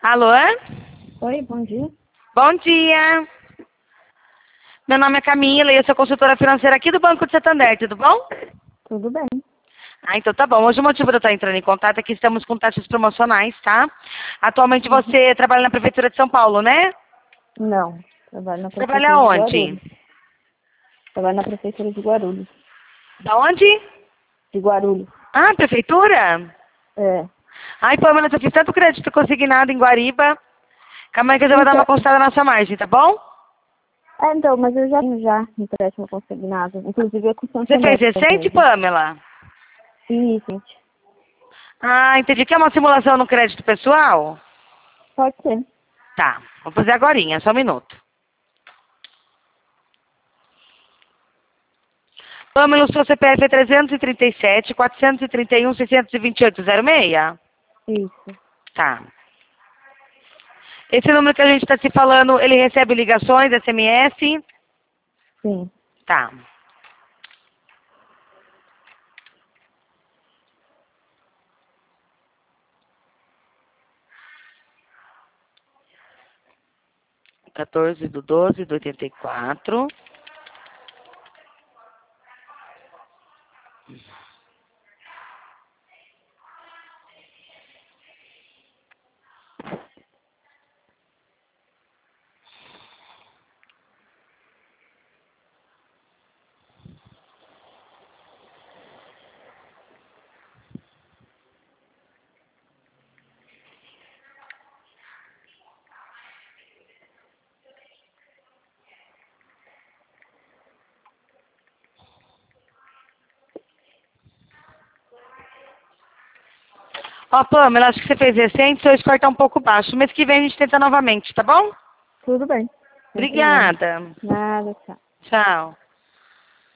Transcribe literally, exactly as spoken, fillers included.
Alô? Oi, bom dia. Bom dia. Meu nome é Camila e eu sou consultora financeira aqui do Banco de Santander, tudo bom? Tudo bem? Ah, então tá bom. Hoje o motivo de eu estar entrando em contato é que estamos com taxas promocionais, tá? Atualmente você trabalha na Prefeitura de São Paulo, né? Não, trabalho na Trabalha Prefeitura de onde? Guarulhos. Trabalho na Prefeitura de Guarulhos. Da onde? De Guarulhos. Ah, Prefeitura? É. Ai, Pamela, eu fiz tanto crédito consignado em Guariba. Calma aí que eu já vou dar uma Então, consultada na sua margem, tá bom? é, então, mas eu já tenho já empréstimo consignado. Inclusive é com o Você fez Santander recente, mesmo. Pamela? Sim, gente. Ah, entendi que é uma simulação no crédito pessoal? Pode ser. Tá, vou fazer agorinha, só um minuto. Pamela, o seu C P F é trezentos e trinta e sete, quatrocentos e trinta e um, seiscentos e vinte e oito, zero seis? Isso. Tá. Esse número que a gente está se falando, ele recebe ligações, S M S? Sim. Tá. quatorze do doze do oitenta e quatro. Ó, Pamela, acho que você fez recente, seu score tá um pouco baixo. Mês que vem a gente tenta novamente, tá bom? Tudo bem. Sem problema. Obrigada. Nada, tchau. Tchau.